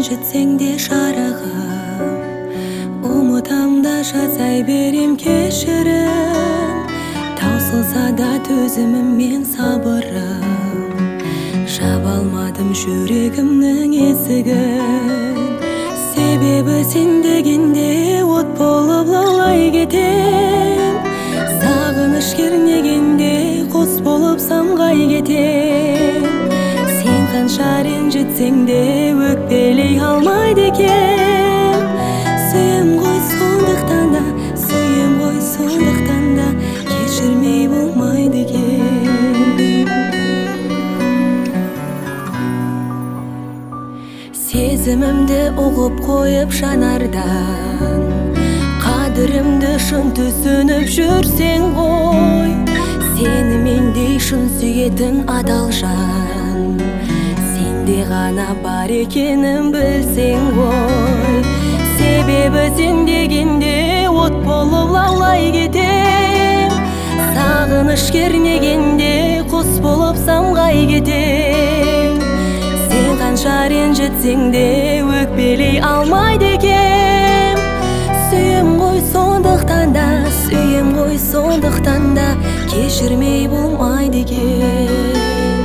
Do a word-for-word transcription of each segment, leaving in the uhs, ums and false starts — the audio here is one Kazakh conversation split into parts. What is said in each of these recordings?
ренжітсең де шарығым, ұмытамда жасай берем кешірім. Таусылса да төзімім мен сабырым, жаба алмадым жүрегімнің есігін. Себебі сен дегенде от болып лаулай кетем, сағыныш кернегенде құс болып самғай кетем. Сен қанша ренжітсең де өкпелей алмайды екем. Сүйем ғой сондықтан да, сүйем ғой сондықтан да, кешірмей болмайды екен. Сезімімді ұғып қойып жанардан, қадірімді шын түсініп жүрсең ғой. Сені мендей шын сүйетін адал жан, сенде ғана бар екенін білсең ғой. Себебі сен дегенде от болып лаулай кетем, сағыныш кернегенде құс болып самғай кетем. Сен қанша ренжітсең де өкпелей алмайды екем. Сүйем ғой сондықтан да, сүйем ғой сондықтан да, кешірмей болмайды екен.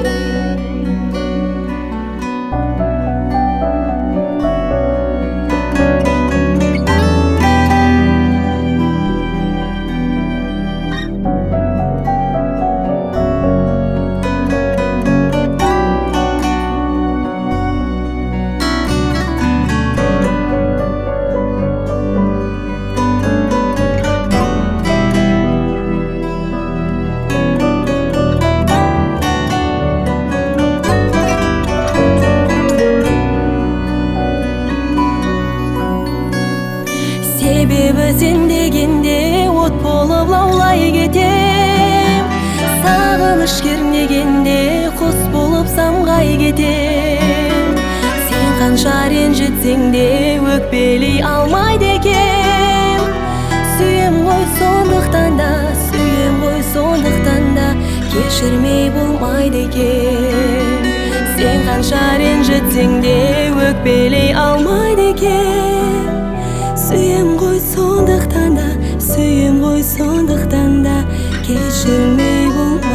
Себебі сен дегенде от болып лаулай кетем, сағыныш кернегенде құс болып самғай кетем. Сен қанша ренжітсең де өкпелей алмайды екем. Сүйем ғой сондықтан да, сүйем ғой сондықтан да, кешірмей болмайды екен. Сен қанша ренжітсең де өкпелей алмайды екен. Сүйем ғой сондықтан да, сүйем ғой сондықтан да, кешірмей болмайды.